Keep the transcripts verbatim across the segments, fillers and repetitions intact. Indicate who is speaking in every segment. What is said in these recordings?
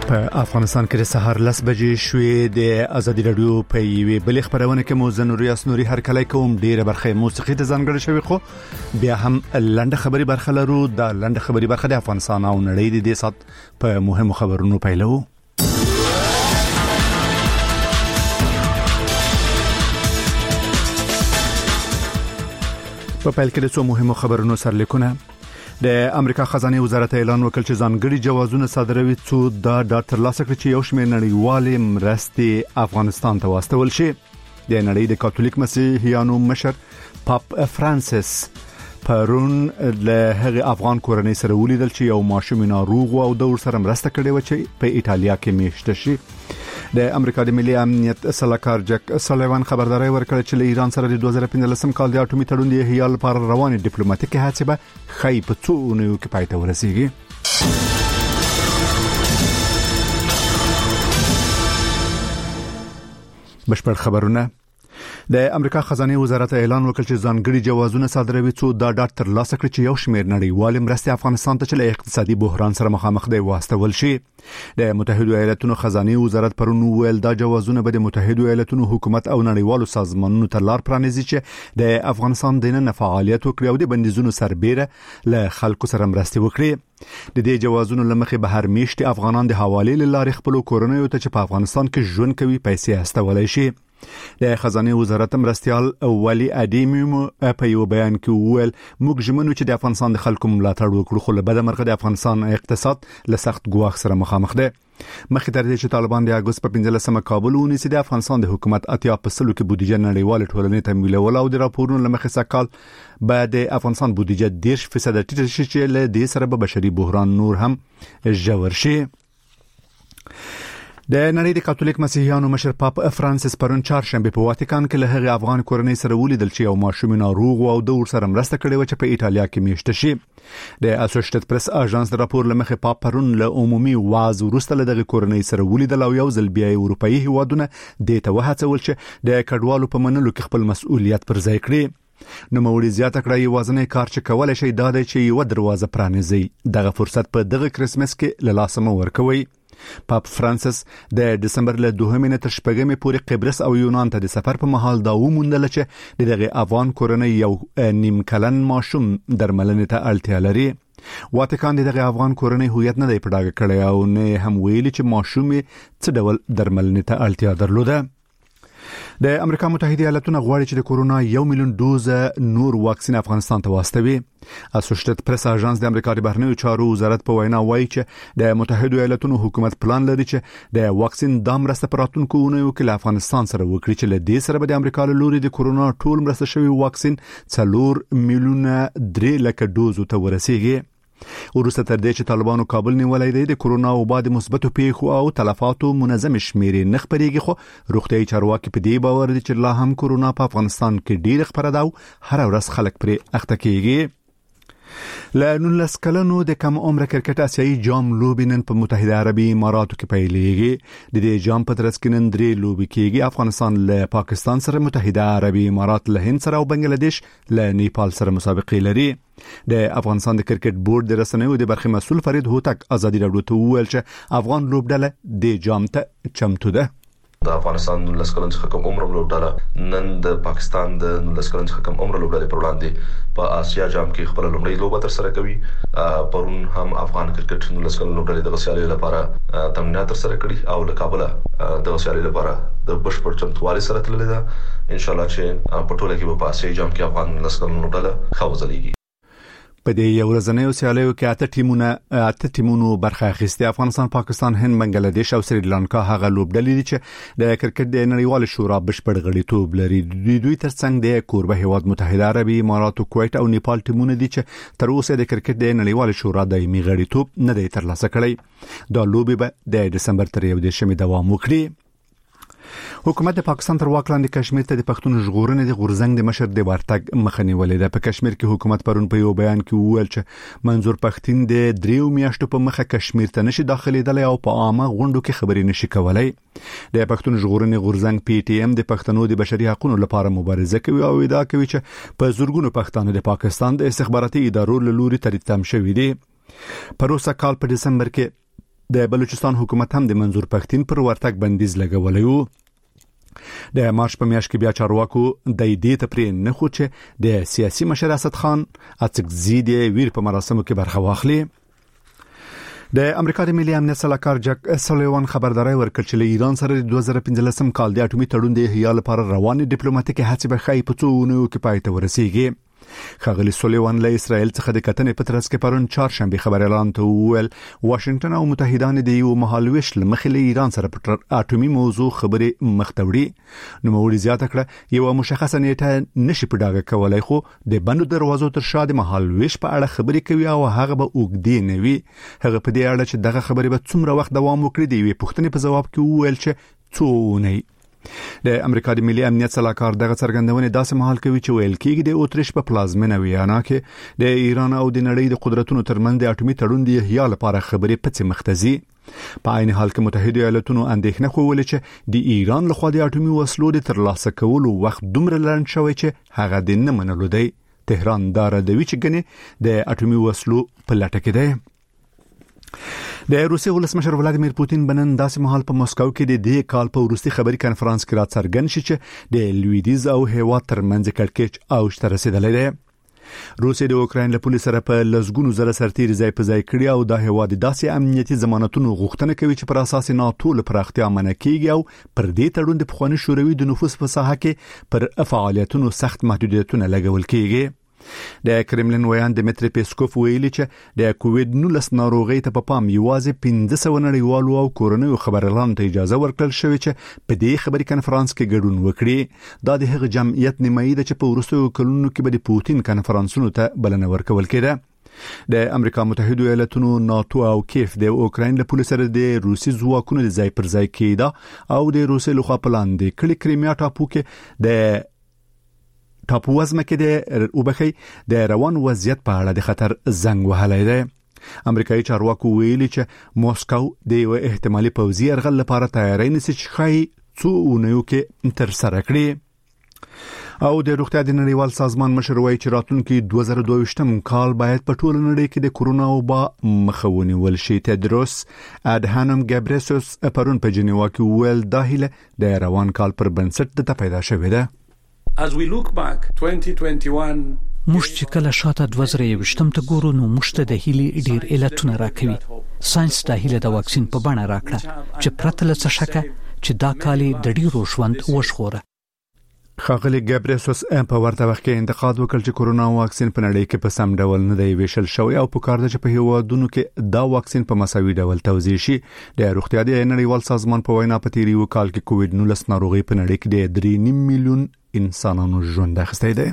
Speaker 1: په افغانستان کې د سهار لس بجې شوې د ازادي رادیو په یوې بل خبرونه کې مو زنوري اسنوري هر کله کوم ډیره برخه موسیقي ته ځانګړې شوی خو بیا هم لنډه خبري برخه لرو د لنډه خبري برخه د افغانستان او نړۍ د دې سات په مهمو خبرونو پیلو. په پیل کې د څو مهمو خبرونو سرلیکونه. د امریکا خزانه وزارت اعلان وکړ چې ځانګړي جوازونه صادروي څو دا د ترلاسه کړ چې یو شمېر نړیوالې مرستې افغانستان ته واستول شي. د نړۍ د کاتولیک مسیحیانو مشر پاپ فرانسیس پرون له هغه افغان کورنۍ سره ولیدل چې یو ماشوم ناروغ او د ور سره مرسته کړې و چې په ایتالیا کې میشته شي. د امریکا د ملي امنیت سلاکار جک سلیوان خبرداري ورکړه چې له ایران سره د دوه زره پنځلسم کال د اټومي تړون د احیا لپاره روانې ډیپلوماټیکي هڅې به خی په څو اونیو کې پای ته ورسیږي. بشپړ خبرونه. د امریکا خزانه وزارت اعلان وکړ چې ځانګړي جوازونه صادروي څو دا ډاټ تر لاسه کړ چې یو شمېر نړیوال مرستې افغانستان ته چې له اقتصادي بحران سره مخامخ دی واستول شي. د متحده ایالاتونو خزانه وزارت پرون ویل دا جوازونه به د متحده ایالاتونو حکومت او نړیوالو سازمانونو ته لار پرانیزي چې د افغانستان د نن فعالیت وکړي او د بندیزونو سربېره له خلکو سره مرستې وکړي. د دې جوازونو لمخې به هر میاشت افغانان د حواله لارې خپل کورنۍ ته چې په افغانستان کې ژوند کوي پیسې استولای شي. د خزانه وزارت مرستيال ولی ادیمو په یو بیان کې وویل موږ ژمنو چې د افغانستان د خلکو ملاتړ وکړو خو له بده مرغه د افغانستان اقتصاد له سخت ګواښ سره مخامخ دی. مخکې تر دې چې طالبان د اگست په پنځلسمه کابل ونیسي د افغانستان د حکومت اتیا په سلو کې بودیجه نړیوال ټولنې تمویلول او د راپورونو لمخې سکال بعد د افغانستان بودیجه ډیر فیصد ټیټه شي چې له دې سره به بشري بحران نور هم ژور شي. د نړۍ د کاتولیک مسیحیانو مشر پاپ فرانسیس پرون چهارشنبه په واتیکان کې له هغه افغان کورنۍ سره ولیدل چې یو ماشوم ناروغ او د ور سره مرسته کړې و چې په ایتالیا کې میشته شي. د اسوسییټډ پریس اژانس د راپور لمخې پاپ پرون له عمومي واز ورسته له دغه کورنۍ سره ولیدل او یو ځل بیا اروپאי هیوادونه د ته وهڅول چې د کډوالو په منلو کې خپل مسؤلیت پر ځای کړي. نو موري زیاته کړی وازنې کار چې کولای شي دا دی چې یو دروازه پرانیزي دغه فرصت په دغه کریسمس کې له لاسه ورکوي. پاپ فرانسیس د دسمبر له دوهمې نه تر شپږمې پورې قبرس او یونان ته د سفر په مهال دا وموندل چې دغه افغان کورنۍ یو نیم کلن ماشوم درملنې ته اړتیا لري. واتیکان دغه افغان کورنۍ هویت نه دی پډاګه کړی او نه هم ویلي چې ماشوم څه ډول درملنې ته اړتیا درلوده. د امریکا متحده ایالاتونو غواړي چې د کورونا یو میلیون دوزه نور واکسین افغانستان ته واستوي. اسوسییټډ پریس اژانس د امریکا د بهرنیو چارو وزارت په وینا وایي چې د متحده ایالاتونو حکومت پلان لري چې د واکسین د مرسته پراتونکو ونیو کې له افغانستان سره وکړي چې له دې سره به د امریکا له لوري د کورونا ټول مرسته شوی واکسین څلور میلیونه درې لک دوزو ته ورسیږي. ورسته تر دې چې طالبانو کابل نیولای دی د کورونا او بعد مثبتو پیښو او تلفاتو منظم شمیرې نه خبريږي خو روغتيایي چارواکي په دې باور دي چې لا هم کورونا په افغانستان کې ډیر خبره ده او هر ورځ خلک پرې اخته کیږي. له نولس کلنو د کم عمر کرکټ آسیایي جام لوبې نن په متحده عربي اماراتو کې پیلېږي. د دې جام په ترڅ کې نن درې لوبې کېږي. افغانستان له پاکستان سره، متحده عربي امارات له هند سره او بنگلاديش له نیپال سره مسابقې لري. د افغانستان د کرکټ بورډ د رسنیو د برخې مسؤل فرید هوتک ازادي راډیو ته وویل چې افغان لوبډله د جام ته چمتو ده.
Speaker 2: د افغانستان نولس کلن څخه کم عمر لوبډله نن د پاکستان د نولس کلن څخه کم عمر لوبډلې پر وړاندې په آسیا جام کې خپل لومړی لوبه تر سره کوي. پرون هم افغان کرکټ نولس کلن لوبډلې د غسیالي لپاره تمرینات تر سره کړي او له کابل د غسیالي لپاره د بشپړ چمتووالي سره تللې ده. ان شاء الله چې په ټوله کې په آسیا جام کې افغان نولس کلن لوبډله خوځلېږي.
Speaker 1: په دې یو ورځنیو سیالیو کې اته ټیمونه اته ټیمونو برخه اخیسته. افغانستان، پاکستان، هند، بنگلاديش او سریلانکا هغه لوبډلې دي چې د کرکټ د نړیوال شورا بشپړ غړیتوب لري. دوی دوی ترڅنګ د کوربه هیواد متحده عربي امارات، کویت او نیپال ټیمونه دي چې تر اوسه د کرکټ د نړیوال شورا دایمي غړیتوب نه دی ترلاسه کړی. دا لوبې به د دسمبر تر یو دیرشمې دوام وکړي. حکومت د پاکستان تر واک لاندې کشمیر ته د پښتون ژغورنې د غورزنګ د مشر د ورتګ مخه نیولې ده. په کشمیر کې حکومت پرون په یو بیان کې وویل چې منظور پښتين د دریو میاشتو په مخه کشمیر ته نشي داخليدلی او په عامه غونډو کې خبرې نشي کولای. د پښتون ژغورنې غورزنګ پی ټی ایم د پښتنو د بشري حقوقو لپاره مبارزه کوي او ادعا کوي چې په زورګونو پښتانه د پاکستان د استخباراتي ادارو له لوري تریتم شوي دي. پروسه کال په دسمبر کې د بلوچستان حکومت هم د منظور پښتين پر ورتګ بندیز لګولی و. د مارچ په میاشت کې بیا چارواکو د دې ته پرې نه خو چې د سیاسي مشر اسد خان اڅکزي د ویر په مراسمو کې برخه واخلي. د امریکا د ملي امنیت سلاکار جک سولیوان خبرداري ورکړ چې له ایران سره د دوه زره پنځلسم کال د اټومي تړون د احیا لپاره روانې ډیپلوماټیکي هڅې به خای په څو ونو کې پای ته ورسیږي. خغلی سولیوان له اسرائیل څخه د کتنې په ترڅ کې پرون چهارشنبه خبر اعلان ته وویل واشنگټن او متحدان د یو مهالويش لمخې له ایران سره په اټومي موضوع خبرې مختوړي. نو موړي زیاته کړه یو مشخصه نیټه نشي په ډاګه کولای خو د بندو دروازو تر شا د مهالويش په اړه خبرې کوي او هغه به اوګدي نه وي. هغه په دې اړه چې دغه خبرې به څومره وخت دوام وکړي دی وی پوښتنې په جواب کې وویل چې څو نه. د امریکا د ملي امنیت سلاکار دغه څرګندونه داسې مهال کوي چې ویل کېږي د اوتریش په پلازمینه ویانا کې د ایران او د نړۍ د قدرتونو ترمنځ د اټومي تړون د احیا لپاره خبرې پڅې مختزي. په عین حال کې متحده ایالاتونو اندېښنه خوولې چې د ایران لخوا د اټومي وسلو د ترلاسه کولو وخت دومره لنډ شوی چې هغه د نه منلو دی. تهران دا ردوي چې ګنې د اټومي وسلو په لټه کې دی. د روسي ولسمشر ولادیمیر پوتین بنن داسې مهال په مسکو کې د دې کال په وروستي خبري کانفرنس کې راڅرګند شي چې د لویدیز او هیواد ترمنځ کړکېچ او شته رسیدلې ده. روسي د اوکراین له پولیسو سره په لزګونو زره سرتیر ځای په ځای کړی او د هیواد داسې امنیتي ضمانتونو غوښتنه کوي چې پر اساس ناتو له پراختیا منع کیږي او پر دې تړون د پخوانی شوروي د نفوذ په ساحه کې پر فعالیتونو سخت محدودیتونه لګول کیږي. د کرملین ویان دمیتری پیسکوف ویلي چې د کووید نولس ناروغي ته په پام یوازې پنځه سوه نړیوالو او کورنیو خبرلارو ته اجازه ورکړل شوې چې په دې خبري کانفرنس کې ګډون وکړي. دا د هغه جمعیت نیمایي ده چې په وروستیو کلونو کې به د پوتین کانفرنسونو ته بلنه ورکول کېده. د امریکا متحده ایالاتونو ناتو او کیف د اوکراین له پولیسو سره د روسي ځواکونو د ځای پر ځای کېده او د روسي لخوا پلاندې کړي کریمیا ټاپو کې د ټاپو وزمه کې د اوبخي د روان وضعیت په اړه د خطر زنګ وهلی دی. امریکایي چارواکو ویلي چې موسکو د یو احتمالي پوځي یرغل لپاره تیاری نیسي چې خای څو اونیو کې تر سره کړي. او د روغتیا د نړیوال سازمان مشر وایي چې راتلونکي دوه زره دوه ویشتم کال باید په ټوله نړۍ کې د کورونا وبا مخه ونیول شي. تدروس ادهانم ګبریسوس پرون په جنیوا کې ویل دا هیله د روان کال پر بنسټ د پیدا شوې ده.
Speaker 3: As we look back twenty twenty-one
Speaker 4: موږ چې کله شاته دوه زره یوویشتم ته ګورو نو موږ ته د هیلې ډیر علتونه راکوي. ساينس د هیله د واکسین په بڼه راکړه چې پرته له څه شکه چې دا کالي د ډیرو ژوند وژغوره.
Speaker 1: خاغلی ګبریسوس په ورته وخت کې انتقاد وکړ چې کورونا واکسین په نړۍ کې په سم ډول نه دی ویشل شوی او په کار ده چې په هیوادونو کې دا واکسین په مساوي ډول توزیع شي. د روغتیا د نړیوال سازمان په وینا په تیری وکال کې کووید نولس ناروغي په نړۍ کې د درې نیم میلیون انسانانو ژوند اخیستی دی.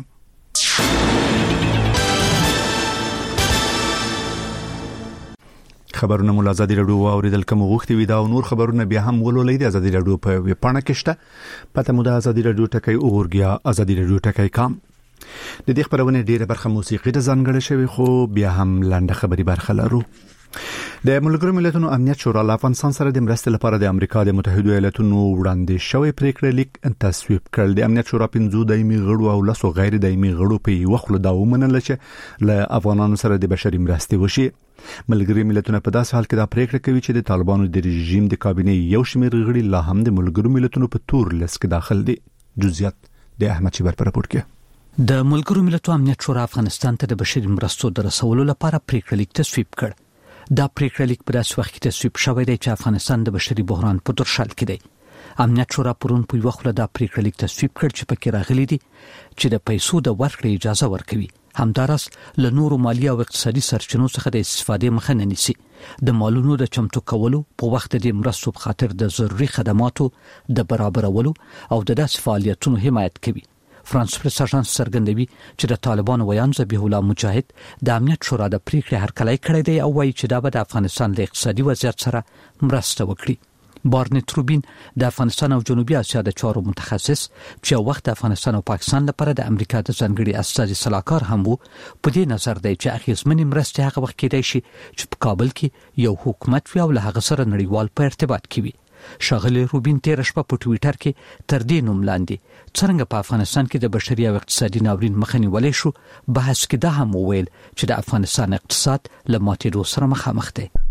Speaker 1: خبرونه مول ازادي رادیو اوریدل کوم غوښتي وي دا او نور خبرونه بیا هم ولولې د ازادي رادیو په ویب پاڼه کې شته. پته مو د ازادي رادیو ټکی اورګیا ازادي رادیو ټکی کام. د دې خبرونه ډیره برخه موسیقي د ځانګړې شوی خو بیا هم لاندې خبري برخه لرو. د ملګرو ملتونو امنیت شورا له افغانستان سره د مرستې لپاره د امریکا د متحده ایالاتونو وړاندې شوی پریکړه لیک تصویب کړل. د امنیت شورا پنځو دایمي غړو او لسو غیر دایمي غړو په یو خل دا ومنل چې له افغانانو سره د بشري مرستې وشي. ملګری ملتونه په داسې حال کې دا پریکړه کوي چې د طالبانو د رژیم د کابینې یو شمېر غړي لا هم د ملګرو ملتونو په تور لیست کې داخل دي. جزئیات د احمد شیبر په راپور کې.
Speaker 4: د ملګرو ملتونو امنیت شورا افغانستان ته د بشري مرستو د رسولو لپاره پریکړه لیک تصویب کړ. دا پریکړه لیک په داسې وخت کې تصویب شوی دی چې افغانستان د بشري بحران په درشل کې دی. امنیت شورا پرون په یو خله دا پریکړه لیک تصویب کړ چې پکې راغلي دي چې د پیسو د ورکړې اجازه ورکوي. همدارس له نورو مالی او اقتصادي سرچینو څخه د استفادې مخه نه نیسي. د مالونو د چمتو کولو په وخت د مرستو په خاطر د ضروري خدماتو د برابرولو او د داسې فعالیتونو حمایت کوي. فرانس پریس اژانس څرګندوي چې د طالبانو ویان ذبیح الله مجاهد د امنیت شورا د پریکړې هرکلی کړی دی او وایي چې دا به د افغانستان د اقتصادي وضعیت سره مرسته وکړي. بارنټ روبین د افغانستان او جنوبي اسیا د چارو متخصص چې وخت افغانستان او پاکستان لپاره د امریکا د ځانګړي استازي صلاحکار هم وو په دې نظر دی چې اخیزمنې مرستې هغه وخت کېدای شي چې په کابل کې یو حکومت وي او له هغه سره نړیوال په ارتباط کې وي. شاغلی روبین تیر شپه په ټوئیټر کې تر دې نوم لاندې څنګه په افغانستان کې د بشري او اقتصادي ناورین مخنیوي ولې شو بحث کې دا هم ویل چې د افغانستان اقتصاد له ماتېدو سره مخامخ دی.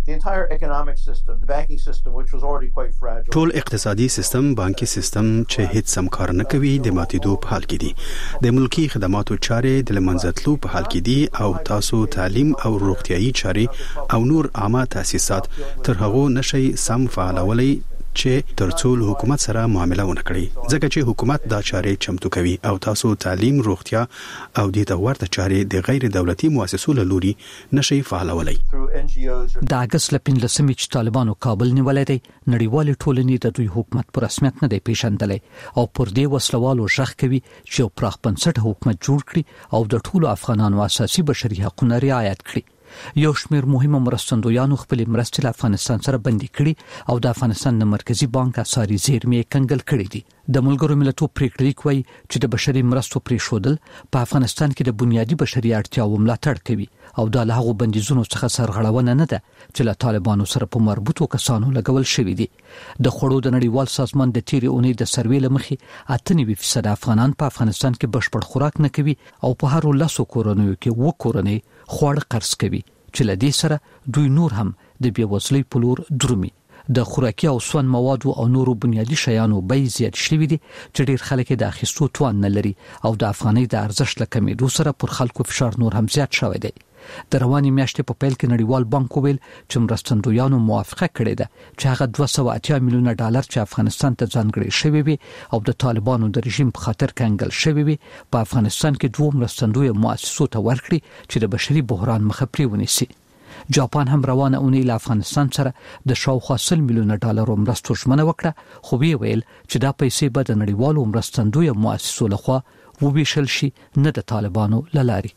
Speaker 5: ټول اقتصادي سیستم، بانکي سیستم چې هیڅ سم کار نه کوي د ماتېدو په حال کې دي. د ملکی خدماتو چارې د لمنځتلو په حال کې دي او تاسو تعلیم او روغتيایي چارې او نور عامه تاسیسات تر هغه نشي سم فعالولای چې ترڅو حکومت سره معامله ونه کړي، ځکه چې حکومت دا چارې چمتو کوي او تاسو تعلیم، روغتیا او د ورته چارې د غیر دولتي مؤسسو له لوري نشي فعالولای.
Speaker 4: د اگست لپاره چې طالبانو کابل نیولای دی، نړیوال ټولنې د دوی حکومت پر رسمیت نه دی پیژندلی او پر دې وسلوالو ژغ کوي چې پراخ بنسټ حکومت جوړ کړي او د ټولو افغانانو اساسي بشري حقوقو رعایت کړي. یو شمېر مهمه مرستندویانو خپل مرستې له افغانستان سره بندي کړي او د افغانستان د مرکزی بانک اساري زیرمې کنګل کړي دي. د ملګرو ملتونو پریکړه لیک وايي چې د بشري مرستو پریښودل په افغانستان کې د بنیادی بشري اړتیاو ملاتړ کوي او د هغو بندیزونو څخه سرغړونه نه ده چې له طالبانو سره په مربوطو کسانو لګول شوی دي. د خړو د نړیوال سازمان د تیری اونۍ د سروې لمخې اته نوي فیصد افغانان په افغانستان کې بشپړ خوراک نه کوي او په هر لاسو کورونو کې و کورنۍ خواړه قرض کوي چې لدې سره دوی نور هم د بیوزلۍ په لور درومي. د خوراکي او سون موادو او نورو بنیادی شیانو بیې زیات شوي دي چې ډیر خلک د اخیستو توان نه لري او د افغانۍ د ارزښت له کمیدو سره پر خلکو فشار نور هم زیات شوی دی. د رواني میاشتې په پیل کې نړیوال بانک ویل چې مرستندویانو موافقه کړې ده چې هغه دوه سوه اتیا میلیونه ډالر چې افغانستان ته ځانګړي شوی وي او د طالبانو د رژیم په خاطر کنګل شوی وي په افغانستان کې دوه مرستندوی مؤسسو ته ورکړي چې د بشري بحران مخه پرې ونیسي. جاپان هم روانه اونۍ له افغانستان سره د شاوخوا سل میلیونه ډالرو مرستو ژمنه وکړه، خو وی ویل چې دا پیسې به د نړیوالو مرستندوی مؤسسو لخوا وویشل شي، نه د طالبانو له لارې.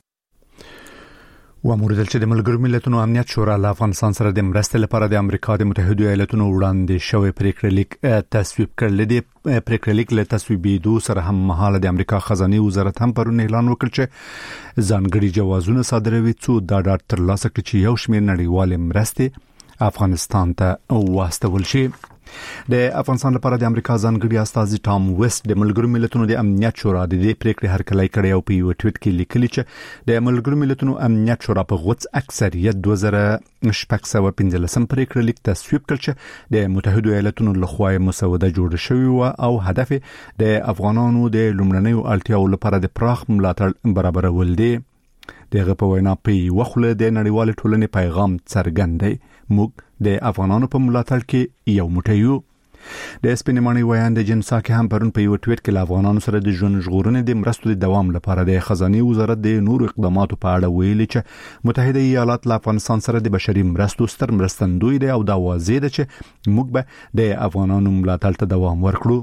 Speaker 1: واموردل چې د ملګرو ملتونو امنیت شورا له افغانستان سره د مرستې لپاره د امریکا د متحده ایالاتونو وړاندې شوی پریکړه لیک تصویب کړل. د پریکړه لیک له تصویبېدو سره هم مهاله د امریکا خزانه وزارت هم پرون اعلان وکړ چې ځانګړي جوازونه صادروي څو دا ډاډ ترلاسه کړي چې یو شمېر نړیوال مرستې افغانستان ته واستول شي. د افغانستان لپاره د امریکا ځانګړي استازي ټام ویسټ د ملګرو ملتونو د امنیت شورا د دې پریکړې هرکلی کړی او په یو ټویټ کې لیکلي چې د ملګرو ملتونو امنیت شورا په غوڅ اکثریت دوه زره شپږ سوه پنځلسم پریکړه لیک تصویب کړ چې د متحده ایالاتونو لخوا مسوده جوړه شوې و او هدف د افغانانو د لومړنیو اړتیاو لپاره د پراخ ملاتړ برابرول دي. دغه په وینا په وخله د نړیوال ټولنې پیغام څرګند دی، موږ د افغانانو په ملاتړ کې یو موټی یو. د سپینمانی ویاند جنسا کې هم پرون په یو ټویټ کې له افغانانو سره د ژوند ژغورنې د مرستو د دوام لپاره د خزانه وزارت د نورو اقداماتو په اړه ویلي چې متحده ایالات له افغانستان سره د بشري مرستو ستر مرستندوی دی او دا واضح ده چې موږ به د افغانانو ملاتړ ته دوام ورکړو.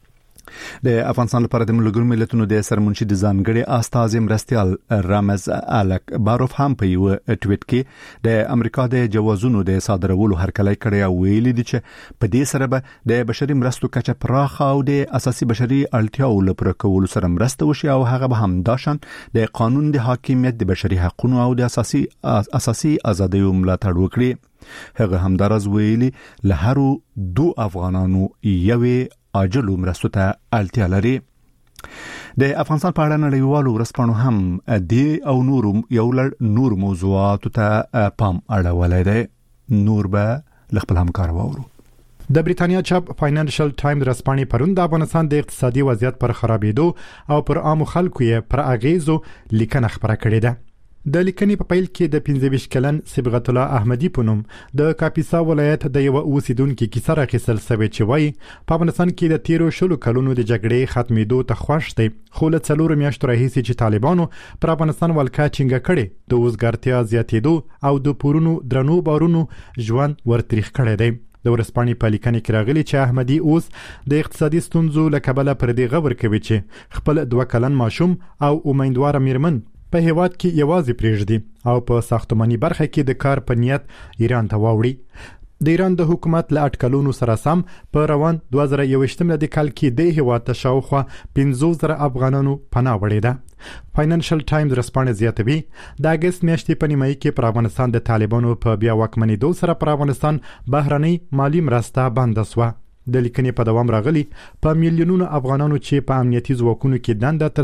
Speaker 1: د افغانستان لپاره د ملګرو ملتونو د سرمنشي د ځانګړي استازي مرستيال رامز الک باروف هم په یو ټویټ کې د امریکا د جوازونو د صادرولو هرکلی کړی او ویلي دي چې په دې سره به د بشري مرستو کچه پراخه او د اساسي بشري اړتیاو لپاره کول سره مرسته وشي او هغه به هم داشن د قانون د حاکمیت، د بشري حقوقو او د اساسي اساسي ازادیو ملاتړ وکړي. هغه هم درز ویلي له هرو دو افغانانو یوې عاجل مرستو ته اړتیا لري. د افغانستان په اړه نړیوالو ورځپاڼو هم د او نور یو لړ نور موضوعاتو ته پام اړولای دی. نور به خپل همکار وورو.
Speaker 6: د بریتانیا چاپ فاینانشل ټایمز رسپانې پرون د افغانستان د اقتصادي وضعیت پر خرابېدو او پر عام خلکو یې پر اغیزو لیکنه خبره کړې ده. د لیکنې په پیل کې د پنځه ویشت کلن صبغت الله احمدي په نوم د کاپیسا ولایت د یو اوسیدونکو کیسه راخیستل شوې چې وایي په افغانستان کې د تیرو شلو کلونو د جګړې ختمېدو ته خوښ دی، خو له څلورو میاشتو راهیسې چې طالبانو پر افغانستان ولکه چینګه کړې د وزګارتیا زیاتېدو او د پورونو درنو بارونو ژوند ورتریخ کړی دی. د ورسپانې په لیکنه کې راغلي چې احمدي اوس د اقتصادي ستونزو له کبله پر دې غور کوي چې خپل دوه کلن ماشوم او امیدواره میرمن په هیواد کې یوازې پرېږدي او په ساختماني برخه کې د کار په نیت ایران ته واوړي. د ایران د حکومت له اټکلونو سره سم په روان دوه زره یوویشتم د کال کې د هیواد ته شاوخوا پنځوس زره افغانانو پناه وړې ده. فاینانشل ټایمز رسپانې زیاتوي د اګست میاشتې په نیمایي کې پر افغانستان د طالبانو په بیا واکمنېدو سره پر افغانستان بهرنۍ مالی مرسته بنده شوه. د لیکنې په دوام راغلي په میلیونونو افغانانو چې په امنیتي ځواکونو کې دنده تر